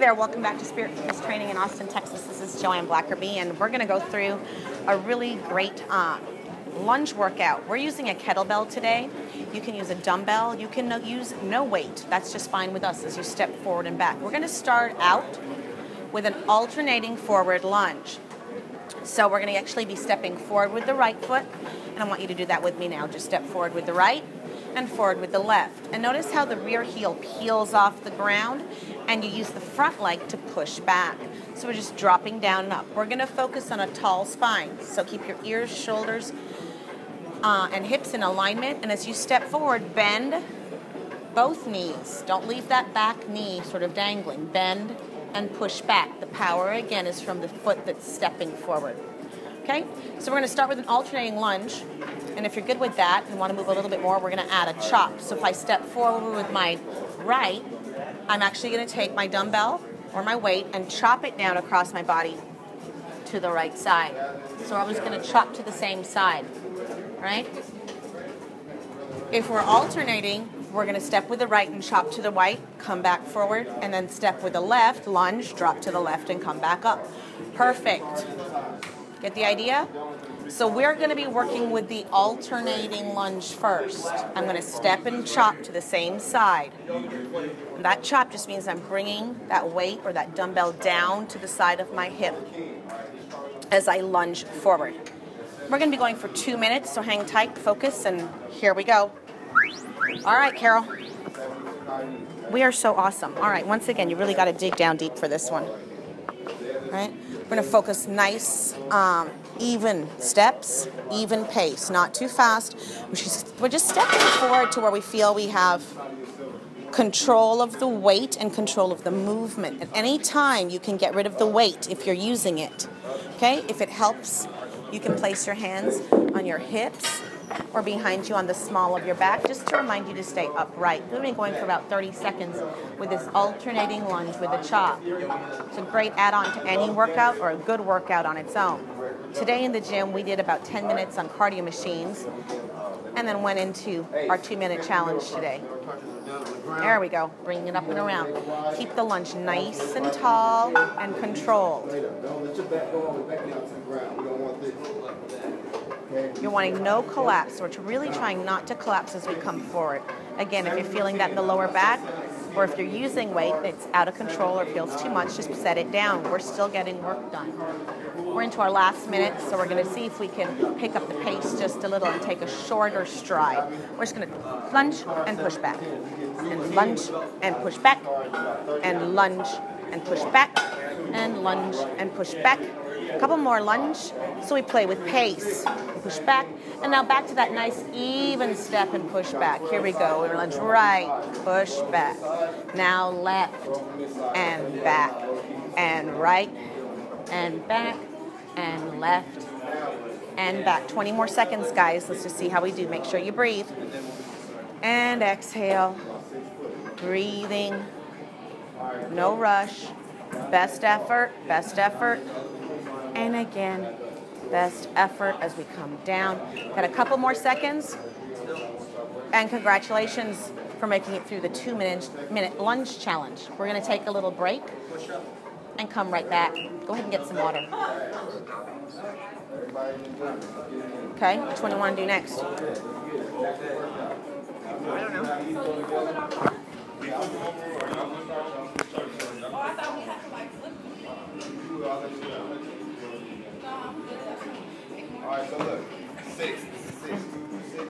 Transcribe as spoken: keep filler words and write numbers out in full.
there, welcome back to Spirit Fitness Training in Austin, Texas. This is Joanne Blackerby, and we're going to go through a really great uh, lunge workout. We're using a kettlebell today. You can use a dumbbell. You can no, use no weight. That's just fine with us as you step forward and back. We're going to start out with an alternating forward lunge. So we're going to actually be stepping forward with the right foot, and I want you to do that with me now. Just step forward with the right and forward with the left. And notice how the rear heel peels off the ground, and you use the front leg to push back. So we're just dropping down and up. We're going to focus on a tall spine. So keep your ears, shoulders, uh, and hips in alignment. And as you step forward, bend both knees. Don't leave that back knee sort of dangling. Bend and push back. The power, again, is from the foot that's stepping forward. Okay? So we're going to start with an alternating lunge. And if you're good with that and want to move a little bit more, we're going to add a chop. So if I step forward with my right, I'm actually going to take my dumbbell or my weight and chop it down across my body to the right side. So I was going to chop to the same side, right? If we're alternating, we're going to step with the right and chop to the right, come back forward, and then step with the left, lunge, drop to the left, and come back up. Perfect. Get the idea? So we're going to be working with the alternating lunge first. I'm going to step and chop to the same side. And that chop just means I'm bringing that weight or that dumbbell down to the side of my hip as I lunge forward. We're going to be going for two minutes, so hang tight, focus, and here we go. All right, Carol. We are so awesome. All right, once again, you really got to dig down deep for this one. All right? We're going to focus nice, um, even steps, even pace, not too fast. We're just, we're just stepping forward to where we feel we have control of the weight and control of the movement. At any time, you can get rid of the weight if you're using it. Okay? If it helps, you can place your hands on your hips or behind you on the small of your back, just to remind you to stay upright. We've been going for about thirty seconds with this alternating lunge with a chop. It's a great add-on to any workout or a good workout on its own. Today in the gym, we did about ten minutes on cardio machines and then went into our two-minute challenge today. There we go, bringing it up and around. Keep the lunge nice and tall and controlled. You're wanting no collapse, so we're really trying not to collapse as we come forward. Again, if you're feeling that in the lower back, or if you're using weight that's out of control or feels too much, just set it down. We're still getting work done. We're into our last minute, so we're going to see if we can pick up the pace just a little and take a shorter stride. We're just going to lunge and push back, and lunge and push back, and lunge and push back, and lunge and push back. A couple more lunge, so we play with pace. Push back, and now back to that nice even step and push back. Here we go. We lunge right, push back. Now left and back, and right and back and left and back. twenty more seconds, guys. Let's just see how we do. Make sure you breathe. And exhale. Breathing. No rush. Best effort, best effort. And again, best effort as we come down. Got a couple more seconds. And congratulations for making it through the two minute, minute lunge challenge. We're going to take a little break and come right back. Go ahead and get some water. Okay, which one do you want to do next? I don't know. Oh, I thought we had to like flip them. All right, so look, six, six.